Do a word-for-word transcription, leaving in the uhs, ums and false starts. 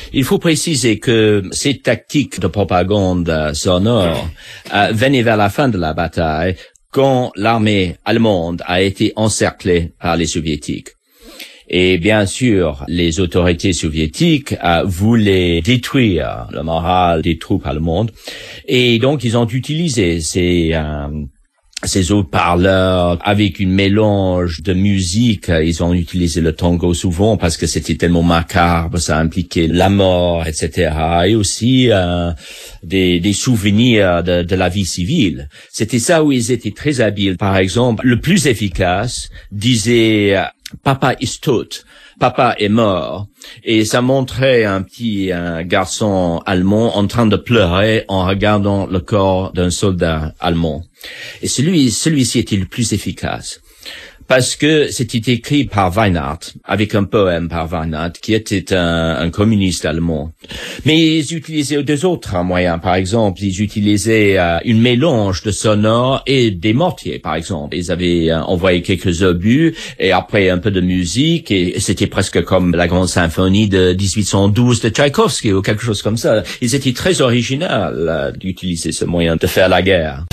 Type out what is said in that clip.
Il faut préciser que ces tactiques de propagande sonore euh, venaient vers la fin de la bataille, quand l'armée allemande a été encerclée par les soviétiques. Et bien sûr, les autorités soviétiques euh, voulaient détruire le moral des troupes allemandes. Et donc, ils ont utilisé ces... Euh, ces haut-parleurs avec une mélange de musique. Ils ont utilisé le tango souvent parce que c'était tellement macabre, ça impliquait la mort, et cetera. Et aussi euh, des, des souvenirs de, de la vie civile. C'était ça où ils étaient très habiles. Par exemple, le plus efficace disait « Papa is tot ». Papa est mort, et ça montrait un petit un garçon allemand en train de pleurer en regardant le corps d'un soldat allemand. Et celui, celui-ci était le plus efficace. Parce que c'était écrit par Weinhardt, avec un poème par Weinhardt, qui était un, un communiste allemand. Mais ils utilisaient deux autres moyens. Par exemple, ils utilisaient euh, une mélange de sonores et des mortiers, par exemple. Ils avaient euh, envoyé quelques obus, et après un peu de musique, et c'était presque comme la grande symphonie de dix-huit cent douze de Tchaïkovski, ou quelque chose comme ça. Ils étaient très originaux euh, d'utiliser ce moyen de faire la guerre.